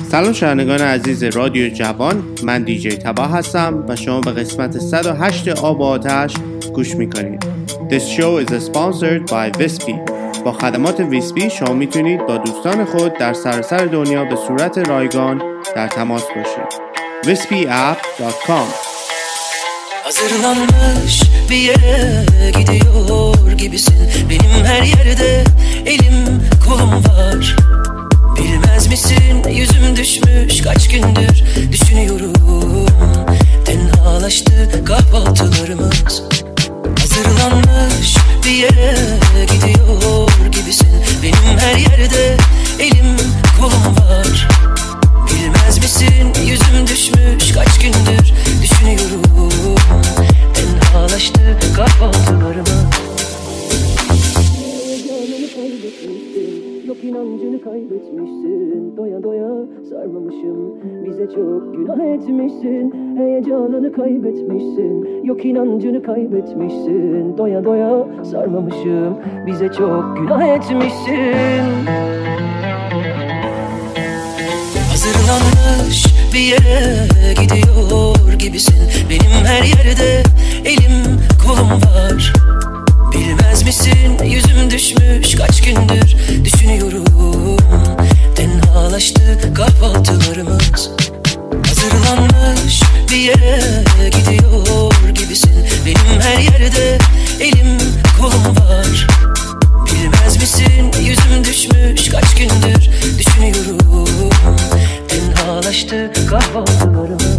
سلام شنوندگان عزیز رادیو جوان، من دیجی تبا هستم و شما به قسمت 108 آب و آتش گوش میکنید. This show is sponsored by Vispi. با خدمات ویسپی شما میتونید با دوستان خود در سراسر دنیا به صورت رایگان در تماس باشید. vispyapp.com. Hazırlanmış bir yere gidiyor gibisin. Benim her yerde elim kolum var. Bilmez misin yüzüm düşmüş kaç gündür düşünüyorum. Tenhalaştı kahvaltılarımız. Hazırlanmış bir yere gidiyor gibisin. Benim her yerde elim kolum var. Bilmez misin yüzüm düşmüş kaç gündür düşünüyorum. Tenhalaştı kahvaltılarımız. Yok inancını kaybetmişsin, doya doya sarmamışım. Bize çok günah etmişsin, heyecanını kaybetmişsin. Yok inancını kaybetmişsin, doya doya sarmamışım. Bize çok günah etmişsin. Hazırlanmış bir yere gidiyor gibisin. Benim her yerde elim kolum var. Bilmez misin yüzüm düşmüş kaç gündür düşünüyorum. Tenhalaştı kahvaltılarımız. Hazırlanmış bir yere gidiyor gibisin. Benim her yerde elim kolum var. Bilmez misin yüzüm düşmüş kaç gündür düşünüyorum. Tenhalaştı kahvaltılarımız.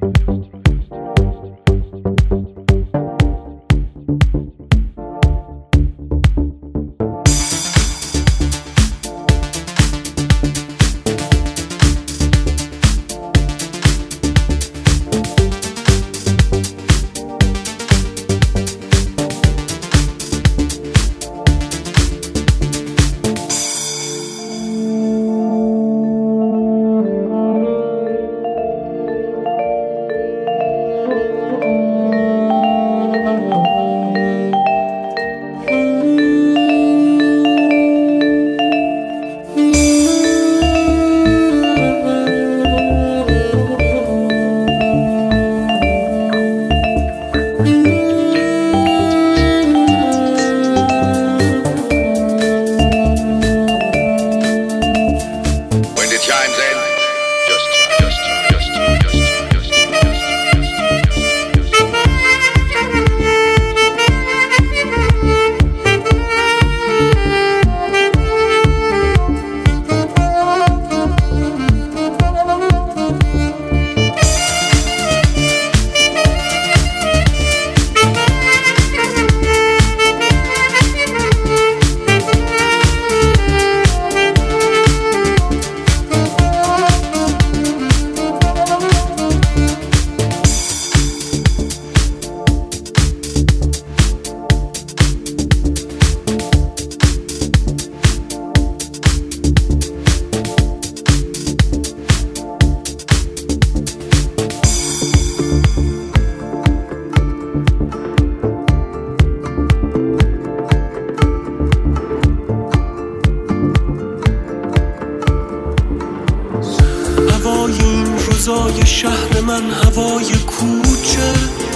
روزای شهر من، هوای کوچه،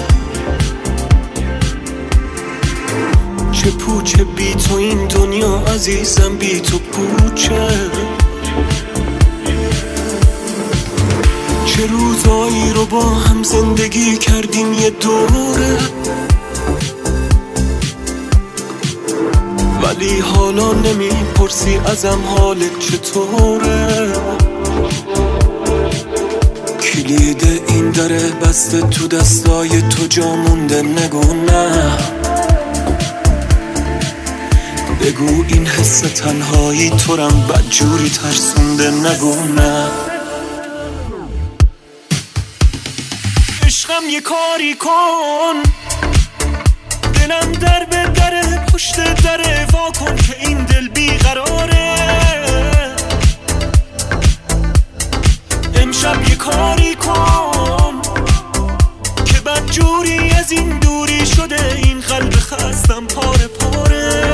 چه پوچه بی تو این دنیا عزیزم، بی تو پوچه. چه روزایی رو با هم زندگی کردیم یه دوره، ولی حالا نمیپرسی ازم حالت چطوره. کلید این دره بسته تو دستای تو، جا مونده نگو نه، بگو این حس تنهایی تو رم بدجوری ترسونده، نگو نه. عشقم یه کاری کن، دلم در به دره، پشت دره وا کن که این دل بیقراره. امشب یه کاری کن که بدجوری از این دوری شده، این قلب خستم پاره پاره.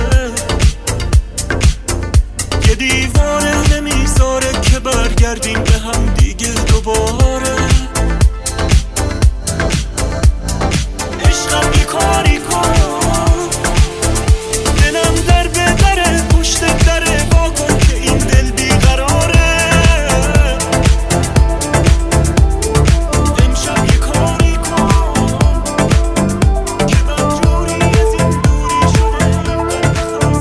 یه دیوانه نمیذاره که برگردیم به هم دیگه دوباره. عشقم یه کاری کن، دلم در به دره، پشت دره وا کن که این دل بیقراره. امشب یه کاری کن که بدجوری از این دوری شده، این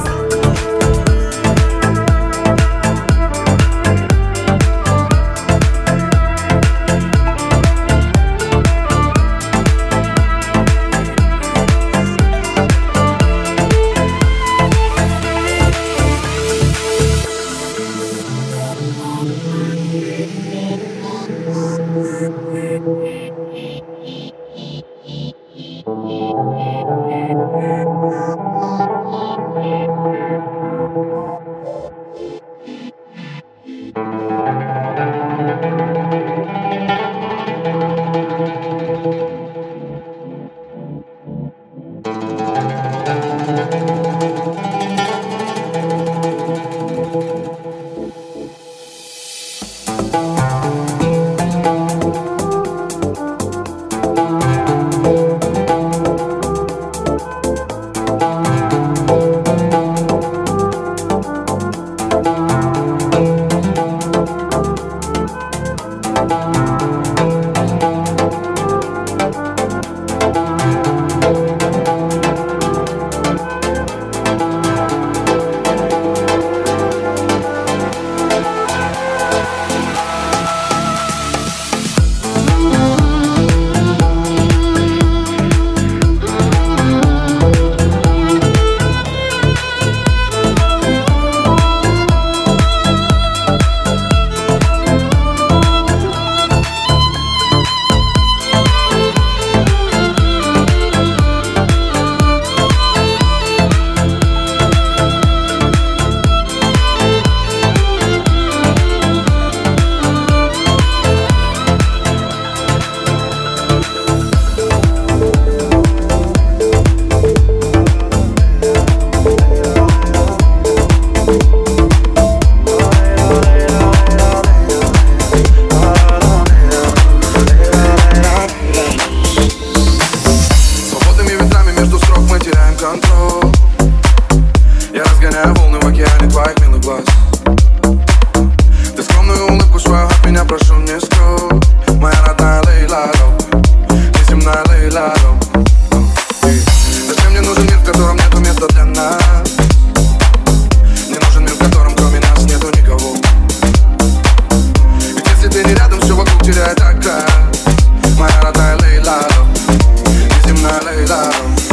Я разгоняю волны в океане твоих милых глаз. Ты скромную улыбку свою от меня прошу не скрой. Моя родная Лейла, неземная Лейла. Зачем мне нужен мир, в котором нету места для нас? Мне нужен мир, в котором кроме нас нету никого. Ведь если ты не рядом, все вокруг теряет окрас. Моя родная Лейла, неземная Лейла.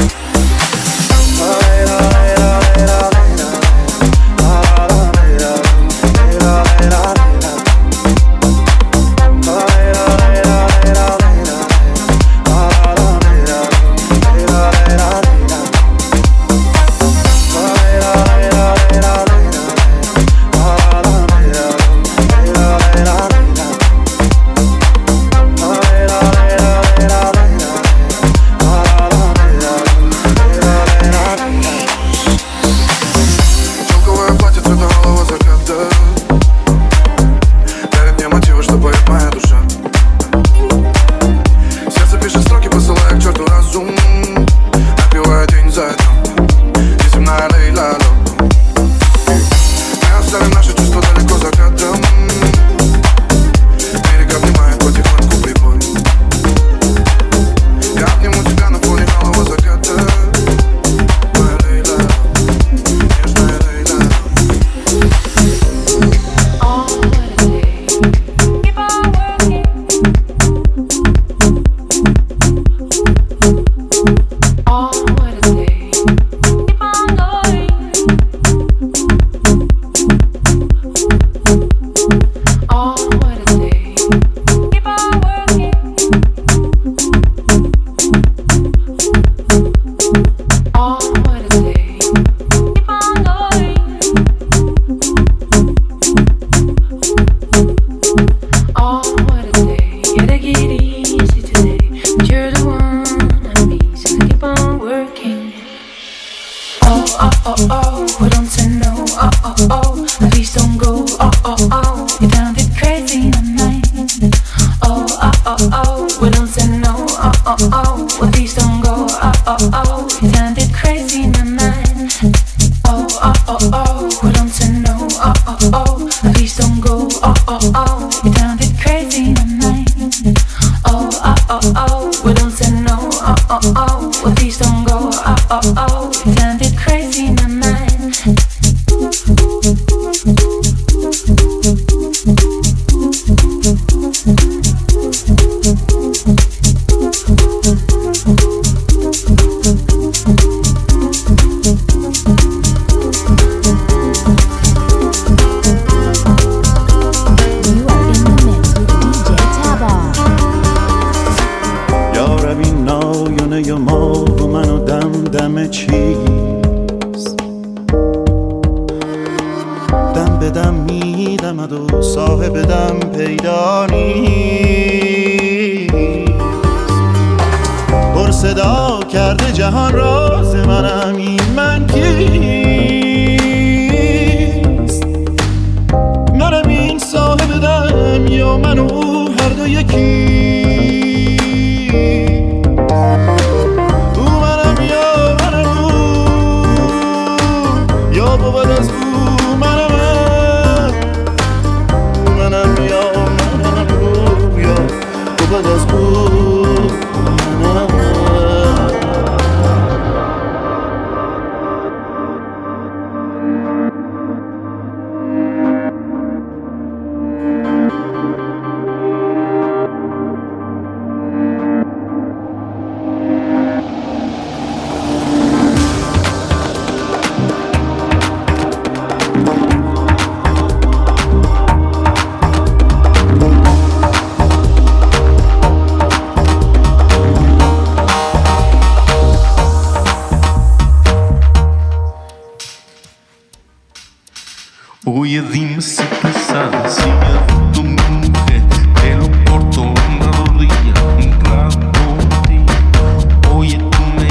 Oye, dime si pensaba, si tú mi mujer, pelo corto, una rodilla, un clavo por ti. Oye, tú me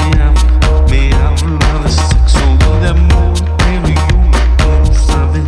hablas de sexo y de amor, pero yo no quiero saber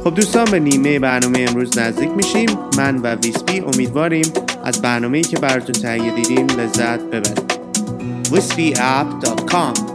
خب دوستان به نیمه برنامه امروز نزدیک میشیم. من و ویسپی امیدواریم از برنامه‌ای که براتون تهیه دیدیم لذت ببرید. wispyapp.com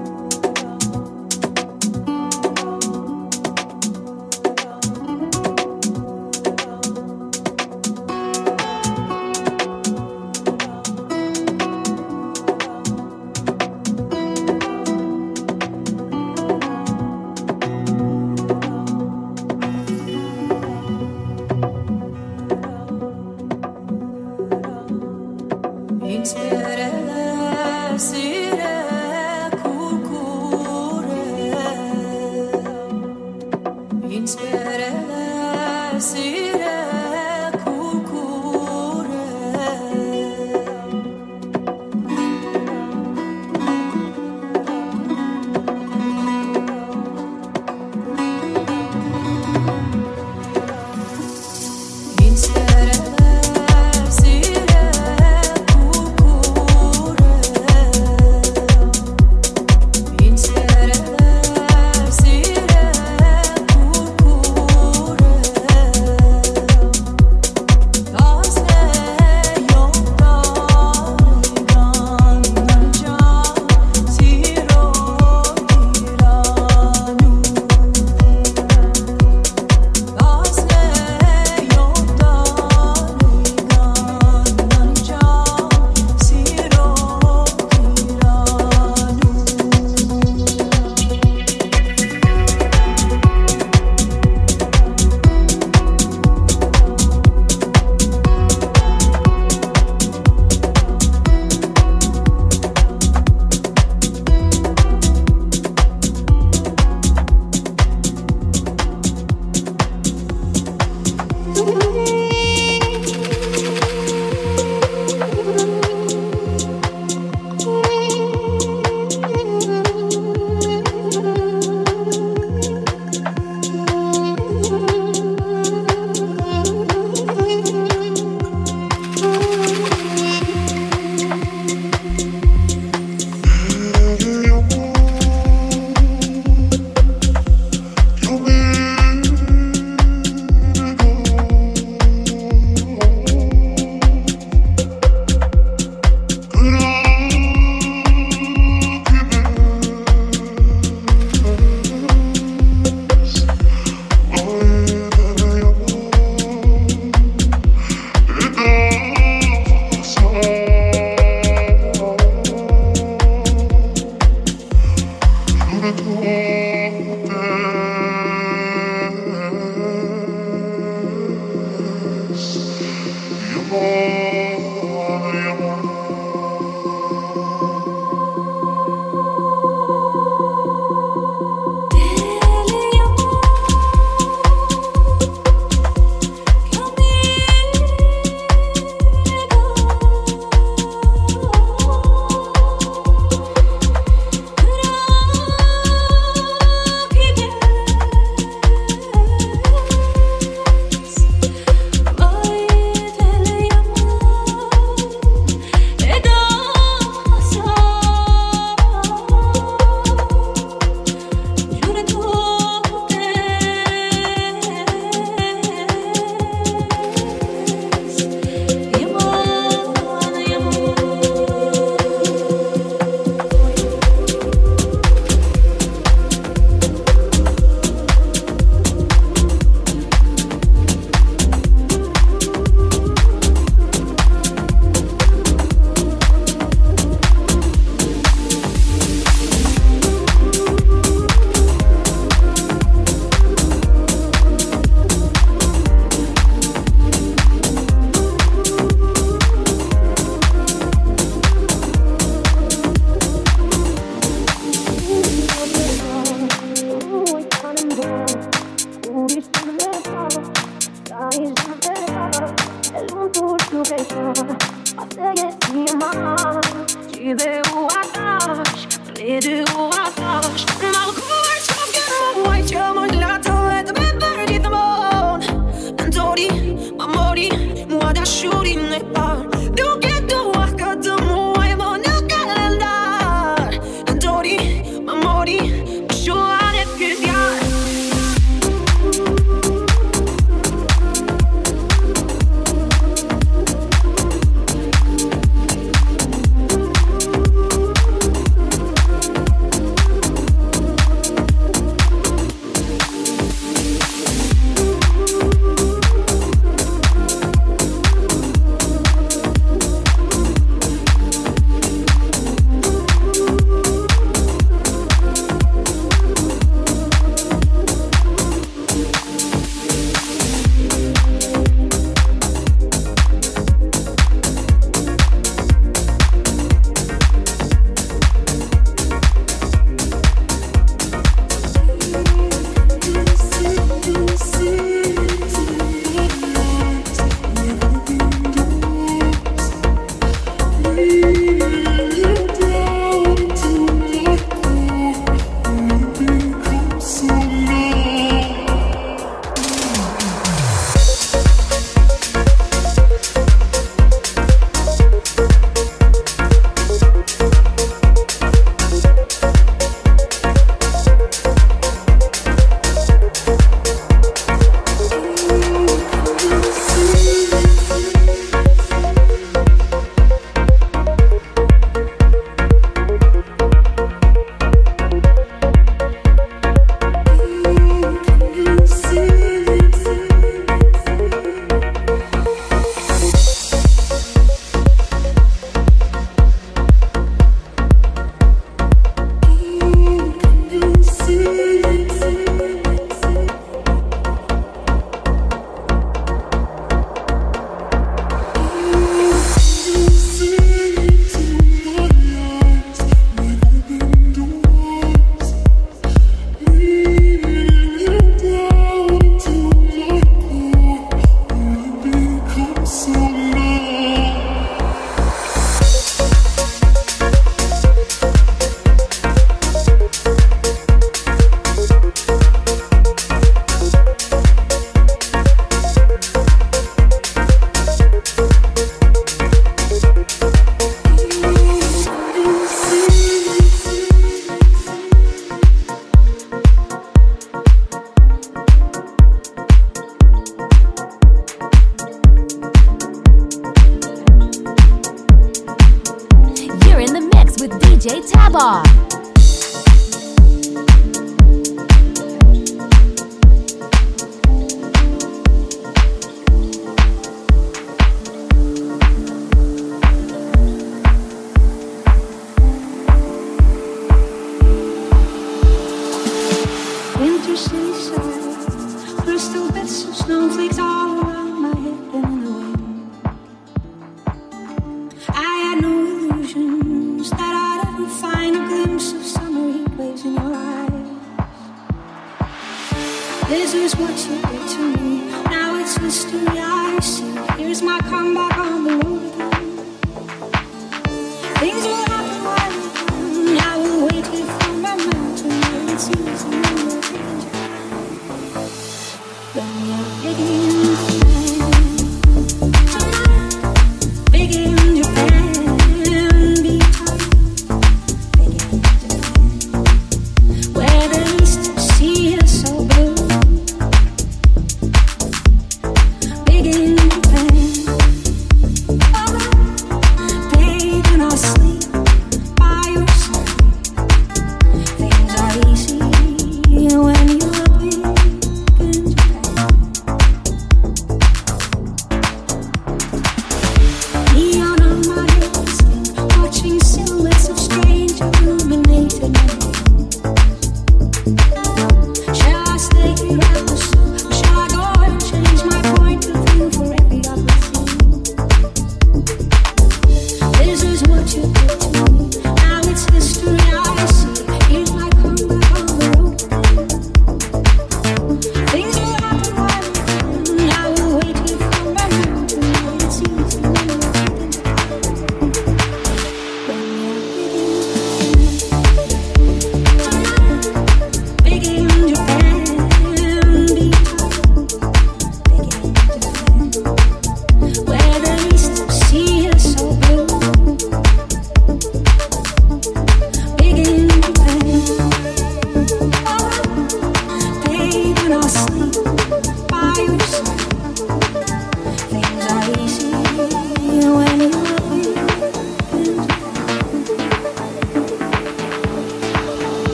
Law.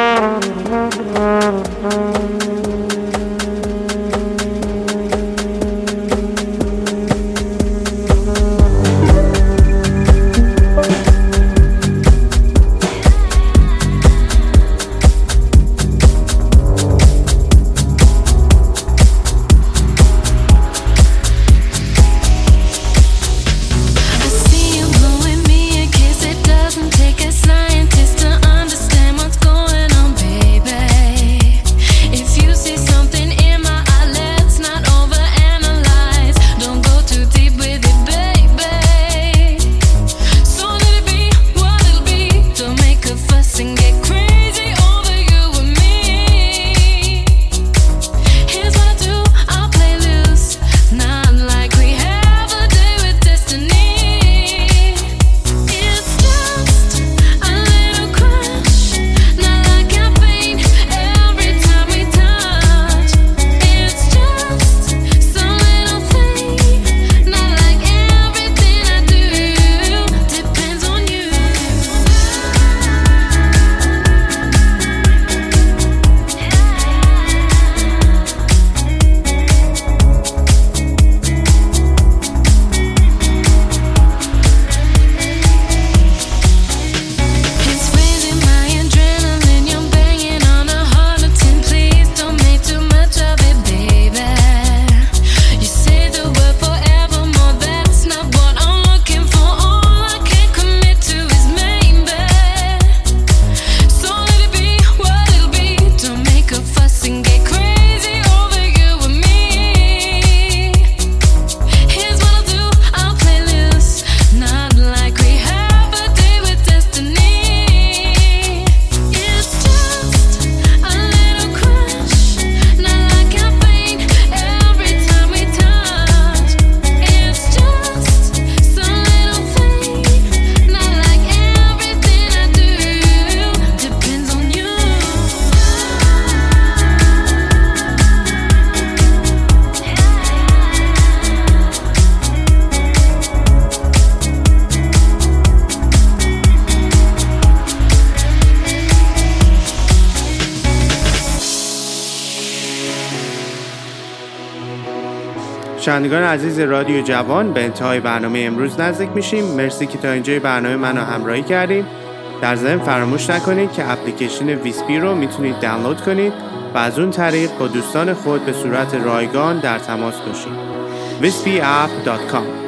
شنوندگان عزیز رادیو جوان، به انتهای برنامه امروز نزدیک میشیم. مرسی که تا اینجای برنامه منو همراهی کردید. در ضمن فراموش نکنید که اپلیکیشن ویسپی رو میتونید دانلود کنید و از اون طریق با دوستان خود به صورت رایگان در تماس باشید. vispapp.com